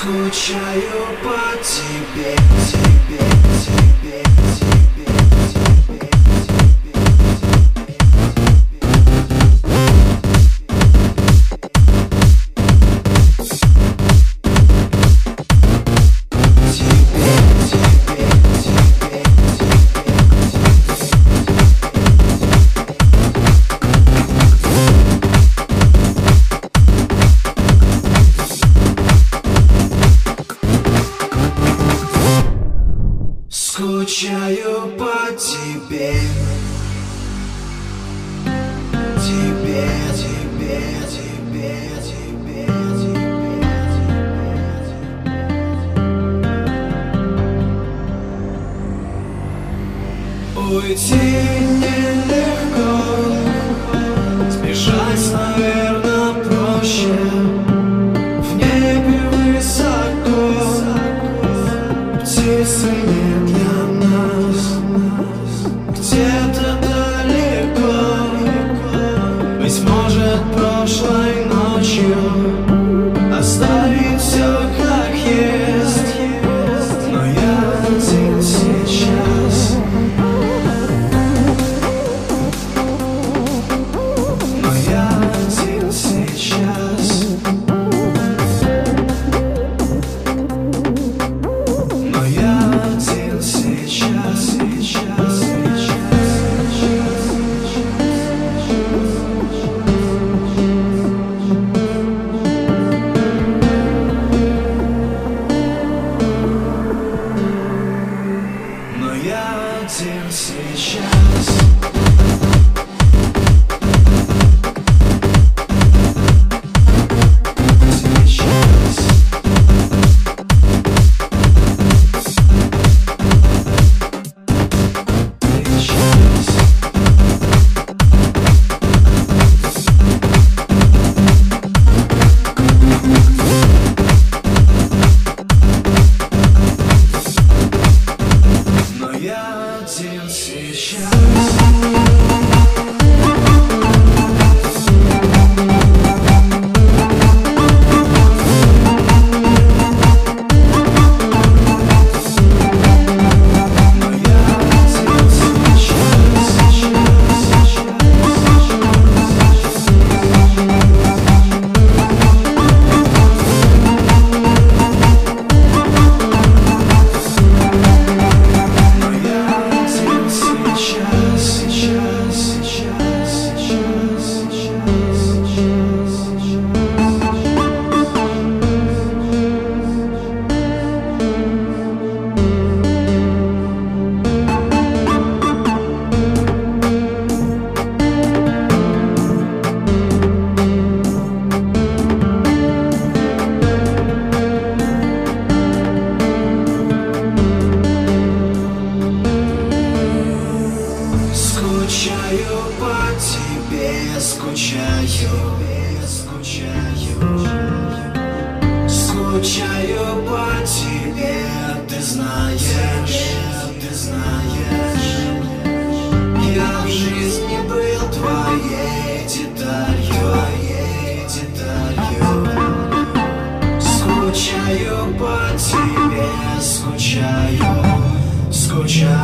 Скучаю по тебе, тебе, тебе, тебе, тебе, скучаю по тебе, тебе, тебе, тебе, тебе, тебе. Уйти нелегко, сбежать, наверное, проще. В небе высоко, птицы нет для нас. Где-то далеко, быть может, прошлой ночью оставить все как есть. Но я один сейчас, но я один сейчас, но я один сейчас, сейчас, сейчас. Но я один сейчас. Но я один сейчас. Скучаю по тебе, скучаю, скучаю, скучаю по тебе, ты знаешь, ты знаешь. Я в жизни был твоей деталью, деталью. Скучаю по тебе, скучаю, скучаю.